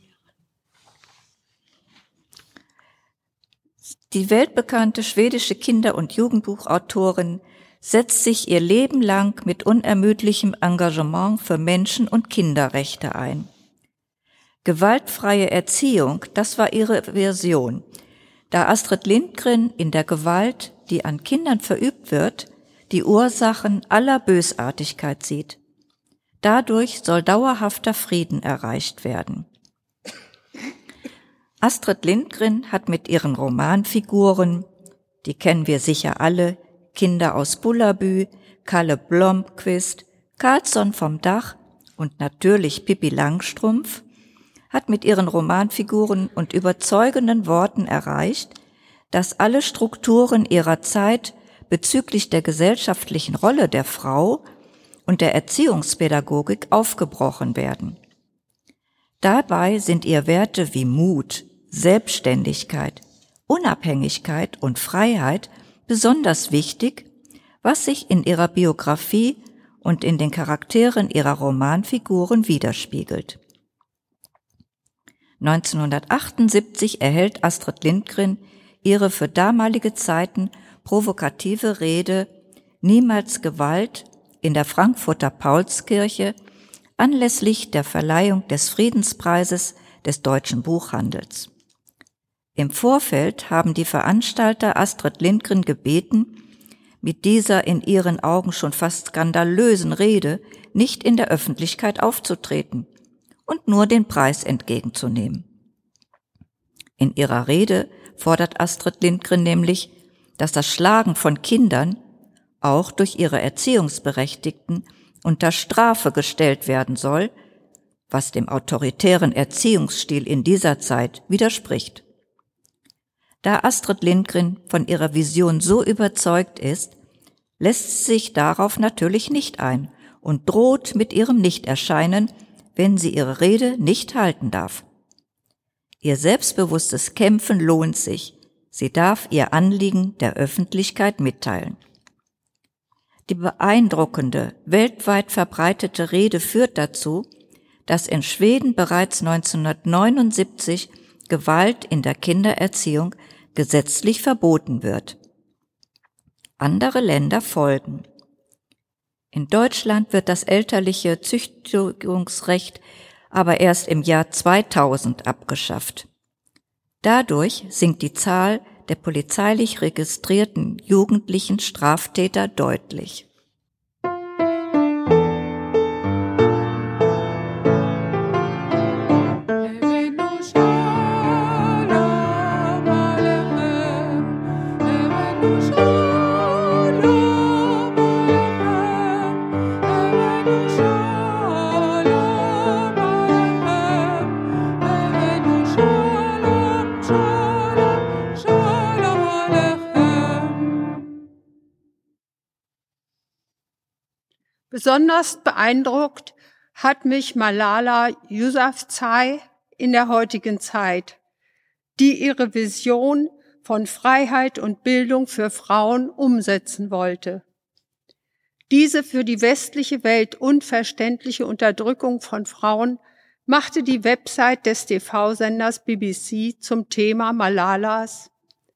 Die weltbekannte schwedische Kinder- und Jugendbuchautorin setzt sich ihr Leben lang mit unermüdlichem Engagement für Menschen- und Kinderrechte ein. Gewaltfreie Erziehung, das war ihre Version, da Astrid Lindgren in der Gewalt, die an Kindern verübt wird, die Ursachen aller Bösartigkeit sieht. Dadurch soll dauerhafter Frieden erreicht werden. Astrid Lindgren hat mit ihren Romanfiguren, die kennen wir sicher alle, Kinder aus Bullerbü, Kalle Blomqvist, Karlsson vom Dach und natürlich Pippi Langstrumpf, hat mit ihren Romanfiguren und überzeugenden Worten erreicht, dass alle Strukturen ihrer Zeit bezüglich der gesellschaftlichen Rolle der Frau und der Erziehungspädagogik aufgebrochen werden. Dabei sind ihr Werte wie Mut, Selbstständigkeit, Unabhängigkeit und Freiheit besonders wichtig, was sich in ihrer Biografie und in den Charakteren ihrer Romanfiguren widerspiegelt. 1978 erhält Astrid Lindgren ihre für damalige Zeiten provokative Rede »Niemals Gewalt« in der Frankfurter Paulskirche anlässlich der Verleihung des Friedenspreises des deutschen Buchhandels. Im Vorfeld haben die Veranstalter Astrid Lindgren gebeten, mit dieser in ihren Augen schon fast skandalösen Rede nicht in der Öffentlichkeit aufzutreten und nur den Preis entgegenzunehmen. In ihrer Rede fordert Astrid Lindgren nämlich, dass das Schlagen von Kindern auch durch ihre Erziehungsberechtigten unter Strafe gestellt werden soll, was dem autoritären Erziehungsstil in dieser Zeit widerspricht. Da Astrid Lindgren von ihrer Vision so überzeugt ist, lässt sie sich darauf natürlich nicht ein und droht mit ihrem Nichterscheinen, wenn sie ihre Rede nicht halten darf. Ihr selbstbewusstes Kämpfen lohnt sich. Sie darf ihr Anliegen der Öffentlichkeit mitteilen. Die beeindruckende, weltweit verbreitete Rede führt dazu, dass in Schweden bereits 1979 Gewalt in der Kindererziehung gesetzlich verboten wird. Andere Länder folgen. In Deutschland wird das elterliche Züchtigungsrecht aber erst im Jahr 2000 abgeschafft. Dadurch sinkt die Zahl der polizeilich registrierten jugendlichen Straftäter deutlich. Besonders beeindruckt hat mich Malala Yousafzai in der heutigen Zeit, die ihre Vision von Freiheit und Bildung für Frauen umsetzen wollte. Diese für die westliche Welt unverständliche Unterdrückung von Frauen machte die Website des TV-Senders BBC zum Thema Malalas.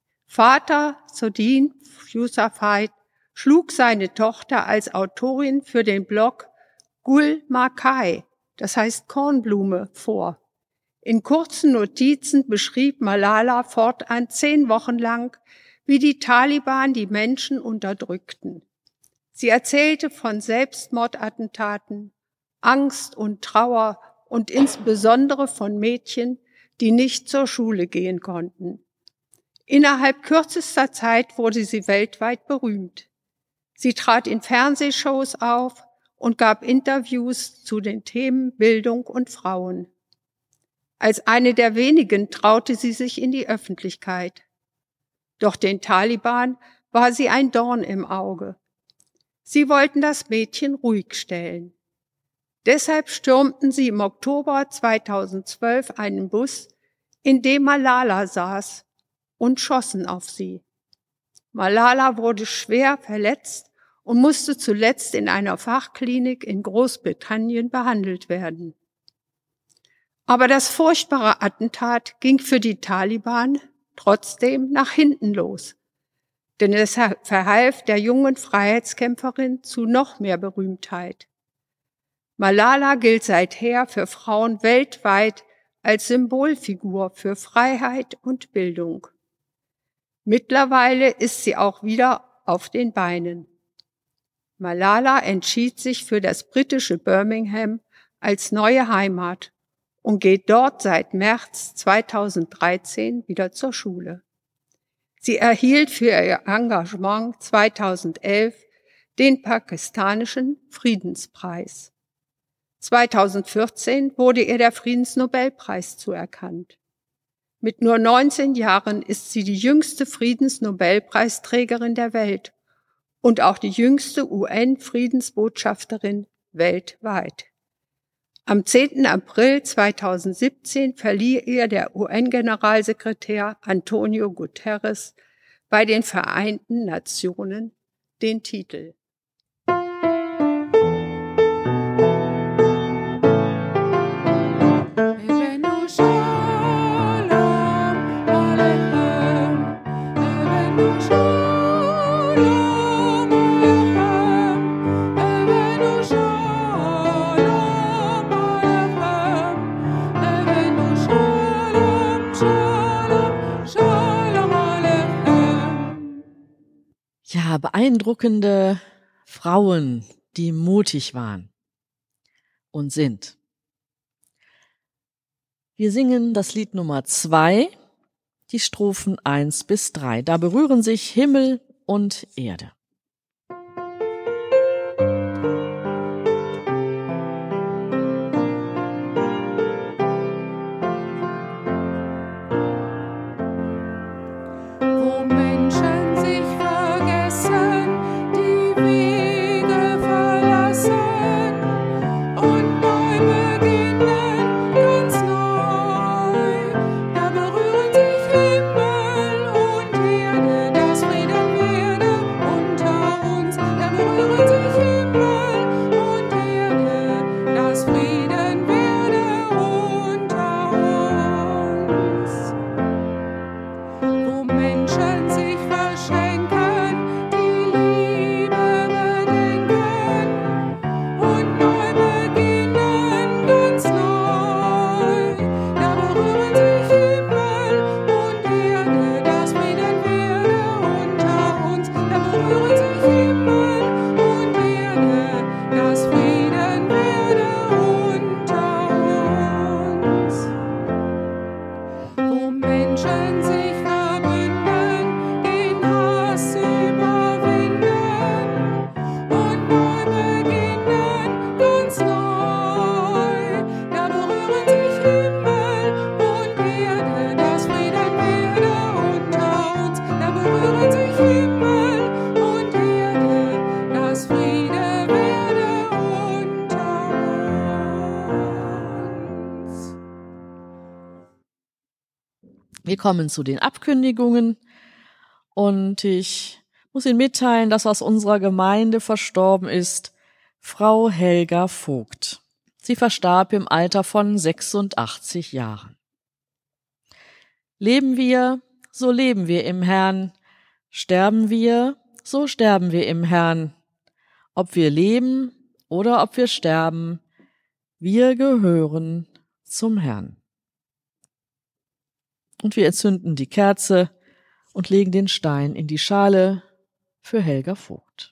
Vater Sodin Yousafzai schlug seine Tochter als Autorin für den Blog Gul Makai, das heißt Kornblume, vor. In kurzen Notizen beschrieb Malala fortan 10 Wochen lang, wie die Taliban die Menschen unterdrückten. Sie erzählte von Selbstmordattentaten, Angst und Trauer und insbesondere von Mädchen, die nicht zur Schule gehen konnten. Innerhalb kürzester Zeit wurde sie weltweit berühmt. Sie trat in Fernsehshows auf und gab Interviews zu den Themen Bildung und Frauen. Als eine der wenigen traute sie sich in die Öffentlichkeit. Doch den Taliban war sie ein Dorn im Auge. Sie wollten das Mädchen ruhig stellen. Deshalb stürmten sie im Oktober 2012 einen Bus, in dem Malala saß, und schossen auf sie. Malala wurde schwer verletzt und musste zuletzt in einer Fachklinik in Großbritannien behandelt werden. Aber das furchtbare Attentat ging für die Taliban trotzdem nach hinten los, denn es verhalf der jungen Freiheitskämpferin zu noch mehr Berühmtheit. Malala gilt seither für Frauen weltweit als Symbolfigur für Freiheit und Bildung. Mittlerweile ist sie auch wieder auf den Beinen. Malala entschied sich für das britische Birmingham als neue Heimat und geht dort seit März 2013 wieder zur Schule. Sie erhielt für ihr Engagement 2011 den pakistanischen Friedenspreis. 2014 wurde ihr der Friedensnobelpreis zuerkannt. Mit nur 19 Jahren ist sie die jüngste Friedensnobelpreisträgerin der Welt und auch die jüngste UN-Friedensbotschafterin weltweit. Am 10. April 2017 verlieh ihr der UN-Generalsekretär Antonio Guterres bei den Vereinten Nationen den Titel. Ja, beeindruckende Frauen, die mutig waren und sind. Wir singen das Lied Nummer 2, die Strophen 1 bis 3. Da berühren sich Himmel und Erde. Wir kommen zu den Abkündigungen und ich muss Ihnen mitteilen, dass aus unserer Gemeinde verstorben ist Frau Helga Vogt. Sie verstarb im Alter von 86 Jahren. Leben wir, so leben wir im Herrn. Sterben wir, so sterben wir im Herrn. Ob wir leben oder ob wir sterben, wir gehören zum Herrn. Und wir entzünden die Kerze und legen den Stein in die Schale für Helga Vogt.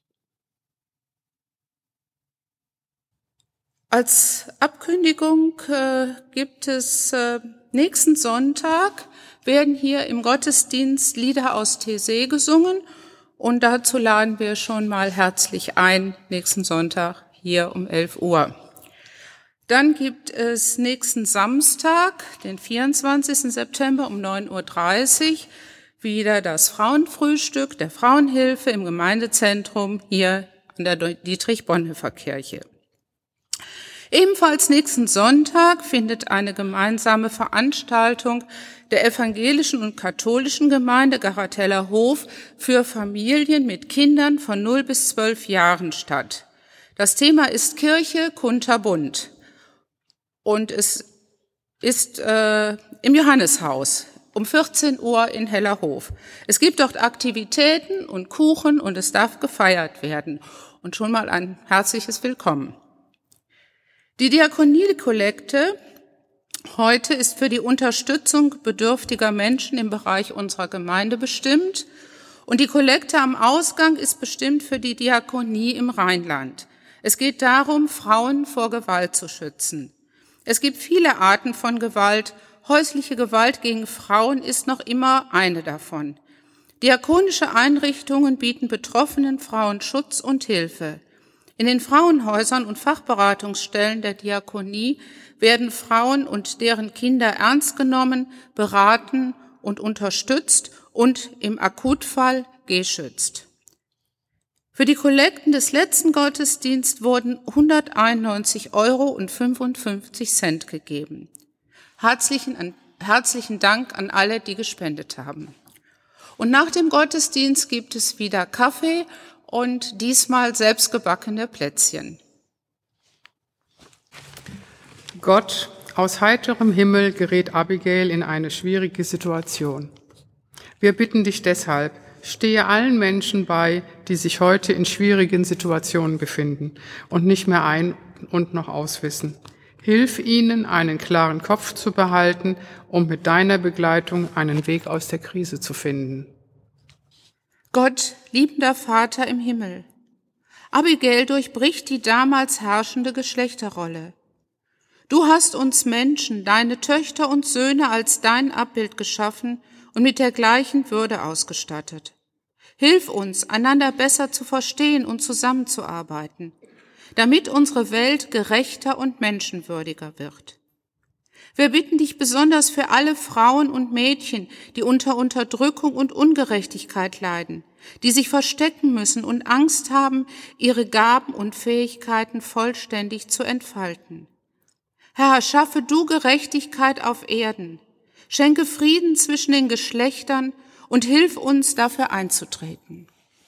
Als Abkündigung gibt es nächsten Sonntag, werden hier im Gottesdienst Lieder aus Taizé gesungen und dazu laden wir schon mal herzlich ein, nächsten Sonntag hier um 11 Uhr. Dann gibt es nächsten Samstag, den 24. September um 9.30 Uhr, wieder das Frauenfrühstück der Frauenhilfe im Gemeindezentrum hier an der Dietrich-Bonhoeffer-Kirche. Ebenfalls nächsten Sonntag findet eine gemeinsame Veranstaltung der evangelischen und katholischen Gemeinde Garateller Hof für Familien mit Kindern von 0 bis 12 Jahren statt. Das Thema ist Kirche kunterbunt. Und es ist im Johanneshaus um 14 Uhr in Hellerhof. Es gibt dort Aktivitäten und Kuchen und es darf gefeiert werden. Und schon mal ein herzliches Willkommen. Die Diakonie-Kollekte heute ist für die Unterstützung bedürftiger Menschen im Bereich unserer Gemeinde bestimmt Und die Kollekte am Ausgang ist bestimmt für die Diakonie im Rheinland. Es geht darum, Frauen vor Gewalt zu schützen. Es gibt viele Arten von Gewalt. Häusliche Gewalt gegen Frauen ist noch immer eine davon. Diakonische Einrichtungen bieten betroffenen Frauen Schutz und Hilfe. In den Frauenhäusern und Fachberatungsstellen der Diakonie werden Frauen und deren Kinder ernst genommen, beraten und unterstützt und im Akutfall geschützt. Für die Kollekten des letzten Gottesdienstes wurden 191,55 € gegeben. Herzlichen Dank an alle, die gespendet haben. Und nach dem Gottesdienst gibt es wieder Kaffee und diesmal selbstgebackene Plätzchen. Gott, aus heiterem Himmel gerät Abigail in eine schwierige Situation. Wir bitten dich deshalb, stehe allen Menschen bei, die sich heute in schwierigen Situationen befinden und nicht mehr ein- und noch auswissen. Hilf ihnen, einen klaren Kopf zu behalten, um mit deiner Begleitung einen Weg aus der Krise zu finden. Gott, liebender Vater im Himmel, Abigail durchbricht die damals herrschende Geschlechterrolle. Du hast uns Menschen, deine Töchter und Söhne, als dein Abbild geschaffen und mit der gleichen Würde ausgestattet. Hilf uns, einander besser zu verstehen und zusammenzuarbeiten, damit unsere Welt gerechter und menschenwürdiger wird. Wir bitten dich besonders für alle Frauen und Mädchen, die unter Unterdrückung und Ungerechtigkeit leiden, die sich verstecken müssen und Angst haben, ihre Gaben und Fähigkeiten vollständig zu entfalten. Herr, schaffe du Gerechtigkeit auf Erden, schenke Frieden zwischen den Geschlechtern und hilf uns, dafür einzutreten.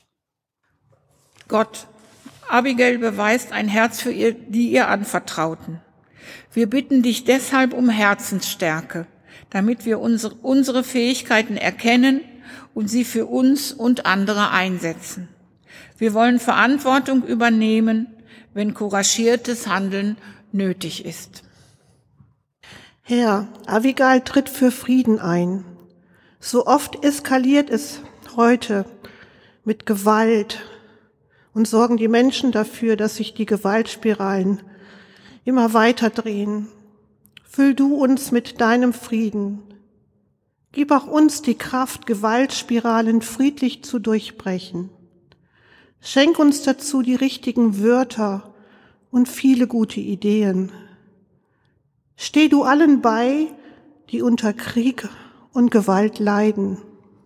Gott, Abigail beweist ein Herz für die ihr Anvertrauten. Wir bitten dich deshalb um Herzensstärke, damit wir unsere Fähigkeiten erkennen und sie für uns und andere einsetzen. Wir wollen Verantwortung übernehmen, wenn couragiertes Handeln nötig ist. Herr, Abigail tritt für Frieden ein. So oft eskaliert es heute mit Gewalt und sorgen die Menschen dafür, dass sich die Gewaltspiralen immer weiter drehen. Füll du uns mit deinem Frieden. Gib auch uns die Kraft, Gewaltspiralen friedlich zu durchbrechen. Schenk uns dazu die richtigen Wörter und viele gute Ideen. Steh du allen bei, die unter Krieg und Gewalt leiden.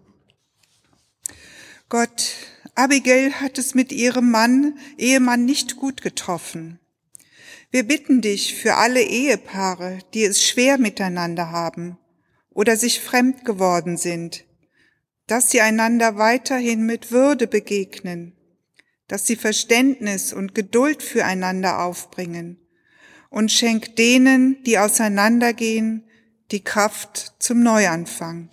Gott, Abigail hat es mit ihrem Ehemann nicht gut getroffen. Wir bitten dich für alle Ehepaare, die es schwer miteinander haben oder sich fremd geworden sind, dass sie einander weiterhin mit Würde begegnen, dass sie Verständnis und Geduld füreinander aufbringen und schenk denen, die auseinandergehen, die Kraft zum Neuanfang.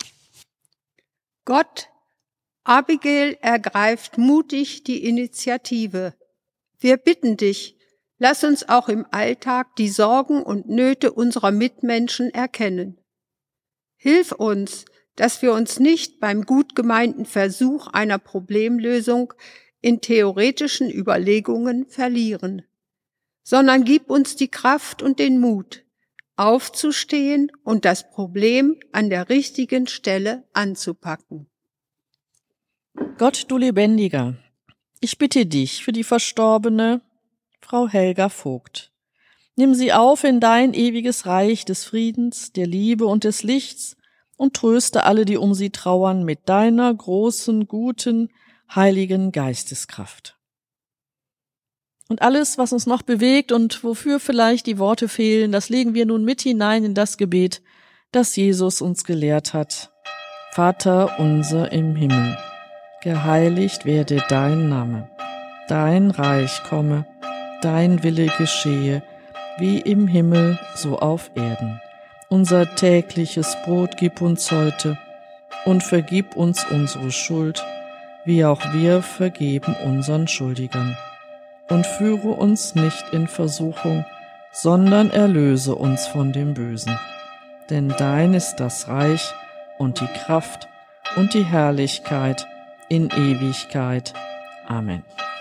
Gott, Abigail ergreift mutig die Initiative. Wir bitten dich, lass uns auch im Alltag die Sorgen und Nöte unserer Mitmenschen erkennen. Hilf uns, dass wir uns nicht beim gut gemeinten Versuch einer Problemlösung in theoretischen Überlegungen verlieren, sondern gib uns die Kraft und den Mut, aufzustehen und das Problem an der richtigen Stelle anzupacken. Gott, du Lebendiger, ich bitte dich für die verstorbene Frau Helga Vogt. Nimm sie auf in dein ewiges Reich des Friedens, der Liebe und des Lichts und tröste alle, die um sie trauern, mit deiner großen, guten, heiligen Geisteskraft. Und alles, was uns noch bewegt und wofür vielleicht die Worte fehlen, das legen wir nun mit hinein in das Gebet, das Jesus uns gelehrt hat. Vater unser im Himmel, geheiligt werde dein Name, dein Reich komme, dein Wille geschehe, wie im Himmel, so auf Erden. Unser tägliches Brot gib uns heute und vergib uns unsere Schuld, wie auch wir vergeben unseren Schuldigern. Und führe uns nicht in Versuchung, sondern erlöse uns von dem Bösen. Denn dein ist das Reich und die Kraft und die Herrlichkeit in Ewigkeit. Amen.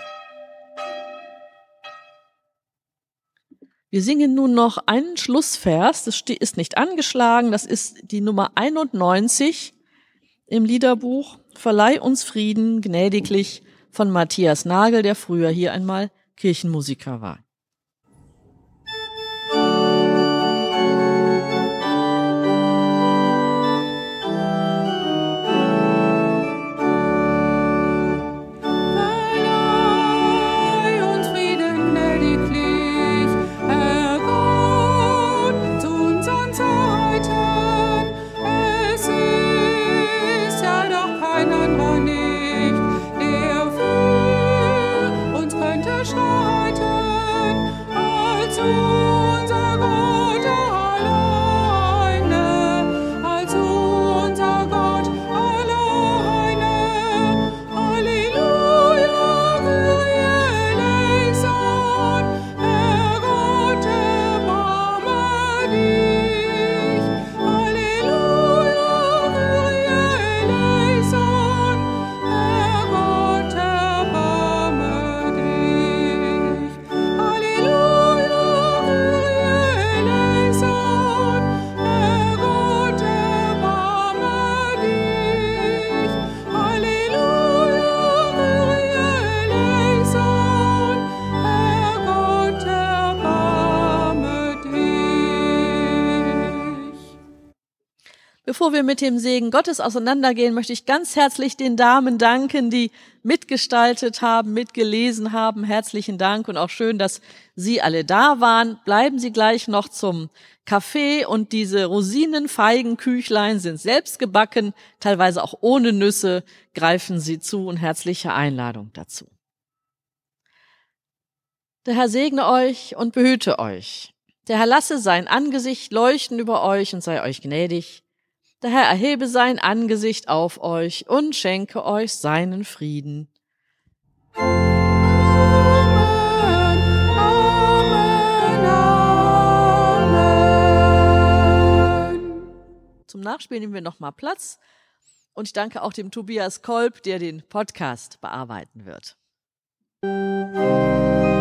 Wir singen nun noch einen Schlussvers, das ist nicht angeschlagen, das ist die Nummer 91 im Liederbuch, Verleih uns Frieden gnädiglich, von Matthias Nagel, der früher hier einmal Kirchenmusiker war. Bevor wir mit dem Segen Gottes auseinandergehen, möchte ich ganz herzlich den Damen danken, die mitgestaltet haben, mitgelesen haben. Herzlichen Dank und auch schön, dass Sie alle da waren. Bleiben Sie gleich noch zum Kaffee und diese Rosinenfeigenküchlein sind selbst gebacken, teilweise auch ohne Nüsse. Greifen Sie zu und herzliche Einladung dazu. Der Herr segne euch und behüte euch. Der Herr lasse sein Angesicht leuchten über euch und sei euch gnädig. Der Herr erhebe sein Angesicht auf euch und schenke euch seinen Frieden. Amen, Amen, Amen. Zum Nachspiel nehmen wir nochmal Platz und ich danke auch dem Tobias Kolb, der den Podcast bearbeiten wird.